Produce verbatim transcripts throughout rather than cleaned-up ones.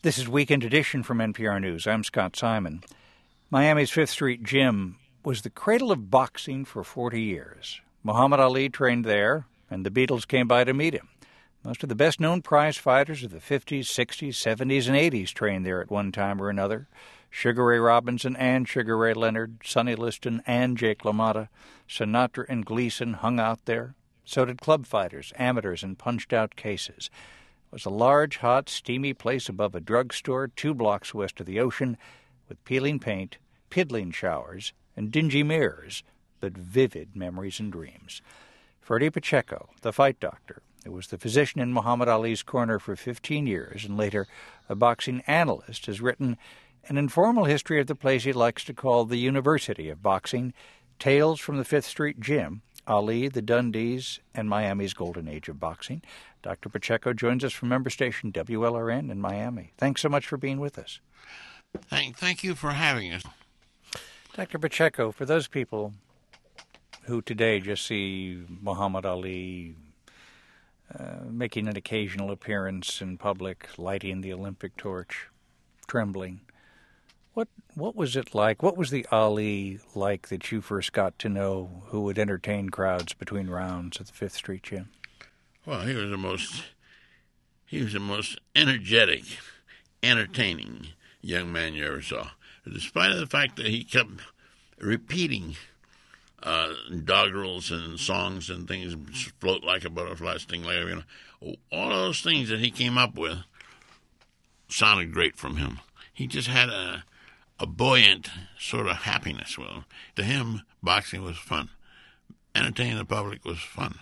This is Weekend Edition from N P R News. I'm Scott Simon. Miami's Fifth Street Gym was the cradle of boxing for forty years. Muhammad Ali trained there, and the Beatles came by to meet him. Most of the best-known prize fighters of the fifties, sixties, seventies, and eighties trained there at one time or another. Sugar Ray Robinson and Sugar Ray Leonard, Sonny Liston and Jake LaMotta, Sinatra and Gleason hung out there. So did club fighters, amateurs, and punched-out cases. It was a large, hot, steamy place above a drugstore two blocks west of the ocean with peeling paint, piddling showers, and dingy mirrors, but vivid memories and dreams. Freddie Pacheco, the fight doctor, who was the physician in Muhammad Ali's corner for fifteen years and later a boxing analyst, has written an informal history of the place he likes to call the University of Boxing, Tales from the Fifth Street Gym, Ali, the Dundees, and Miami's Golden Age of Boxing. Doctor Pacheco joins us from member station W L R N in Miami. Thanks so much for being with us. Thank, thank you for having us. Doctor Pacheco, for those people who today just see Muhammad Ali uh, making an occasional appearance in public, lighting the Olympic torch, trembling, what what was it like? What was the Ali like that you first got to know, who would entertain crowds between rounds at the Fifth Street Gym? Well, he was the most he was the most energetic, entertaining young man you ever saw. Despite of the fact that he kept repeating uh, doggerels and songs and things, float like a butterfly, sting like a, you know, all those things that he came up with sounded great from him. He just had a a buoyant sort of happiness with him. To him, boxing was fun. Entertaining the public was fun.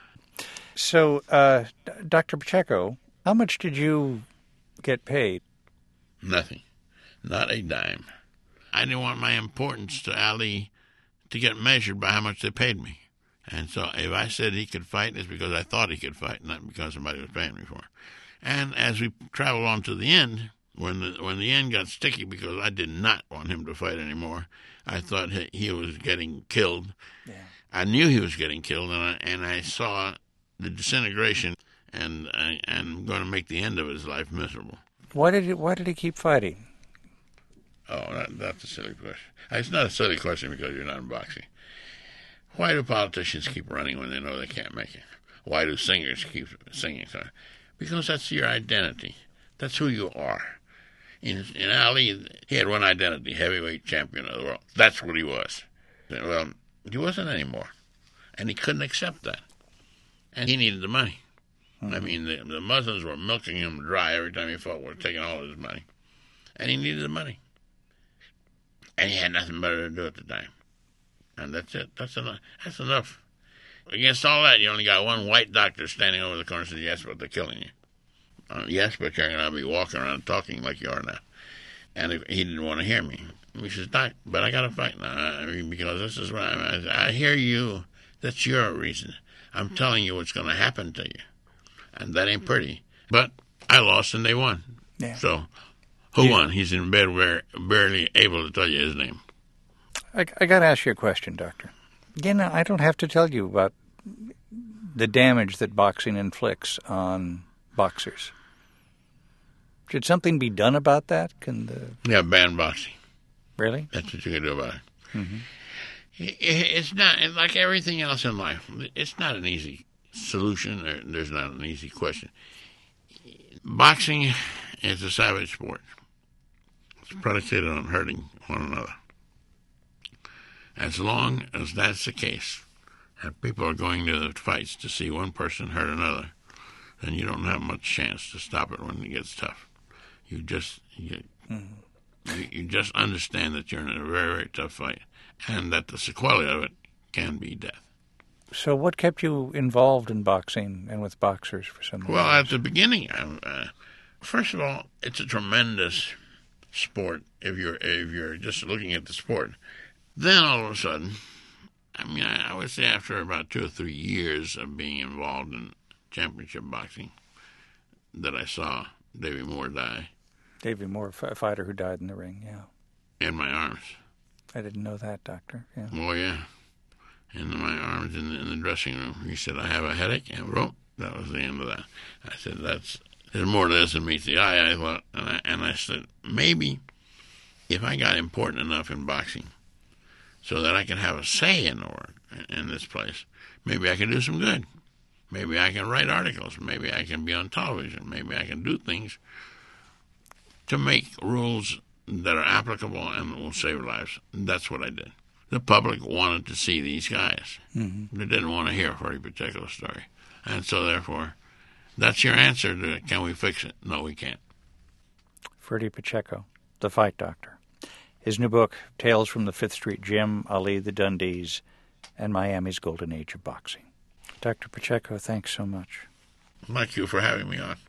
So, uh, Doctor Pacheco, how much did you get paid? Nothing. Not a dime. I didn't want my importance to Ali to get measured by how much they paid me. And so if I said he could fight, it's because I thought he could fight, not because somebody was paying me for it. And as we traveled on to the end, when the, when the end got sticky, because I did not want him to fight anymore, I thought he, he was getting killed. Yeah. I knew he was getting killed, and I, and I saw the disintegration, and I, I'm going to make the end of his life miserable. Why did he, why did he keep fighting? Oh, that, that's a silly question. It's not a silly question because you're not in boxing. Why do politicians keep running when they know they can't make it? Why do singers keep singing? Because that's your identity. That's who you are. In, in Ali, he had one identity, heavyweight champion of the world. That's what he was. Well, he wasn't anymore. And he couldn't accept that. And he needed the money. Mm-hmm. I mean, the, the Muslims were milking him dry every time he fought. Were taking all his money. And he needed the money. And he had nothing better to do at the time. And that's it. That's enough. That's enough. Against all that, you only got one white doctor standing over the corner and says, yes, but they're killing you. Uh, yes, but you're going to be walking around talking like you are now. And if, he didn't want to hear me. He says, Doc, but I got to fight now. I mean, because this is what I'm, I, I hear you. That's your reason. I'm telling you what's going to happen to you. And that ain't pretty. But I lost and they won. Yeah. So who yeah. won? He's in bed, where, barely able to tell you his name. I, I got to ask you a question, Doctor. Again, I don't have to tell you about the damage that boxing inflicts on boxers. Should something be done about that? Can the yeah ban boxing? Really? That's what you can do about it. Mm-hmm. it. It's not like everything else in life. It's not an easy solution. Or there's not an easy question. Boxing is a savage sport. It's predicated on hurting one another. As long as that's the case, and people are going to the fights to see one person hurt another, then you don't have much chance to stop it when it gets tough. You just you, mm-hmm. you, you just understand that you're in a very, very tough fight, and that the sequelae of it can be death. So what kept you involved in boxing and with boxers for so many Well, years? at the beginning, uh, first of all, it's a tremendous sport if you're if you're just looking at the sport. Then all of a sudden, I mean, I, I would say after about two or three years of being involved in championship boxing, that I saw Davy Moore die. Davy Moore, a fighter who died in the ring, yeah. In my arms. I didn't know that, Doctor. Yeah. Oh, yeah. In my arms in the, in the dressing room. He said, I have a headache, and whoop, that was the end of that. I said, that's There's more to this than meets the eye, I thought. And I, and I said, maybe if I got important enough in boxing so that I could have a say in the work in this place, maybe I could do some good. Maybe I can write articles. Maybe I can be on television. Maybe I can do things to make rules that are applicable and will save lives. That's what I did. The public wanted to see these guys. Mm-hmm. They didn't want to hear a Freddie Pacheco story. And so, therefore, that's your answer to, can we fix it? No, we can't. Freddie Pacheco, the fight doctor. His new book, Tales from the Fifth Street Gym, Ali, the Dundees, and Miami's Golden Age of Boxing. Doctor Pacheco, thanks so much. Thank you for having me on.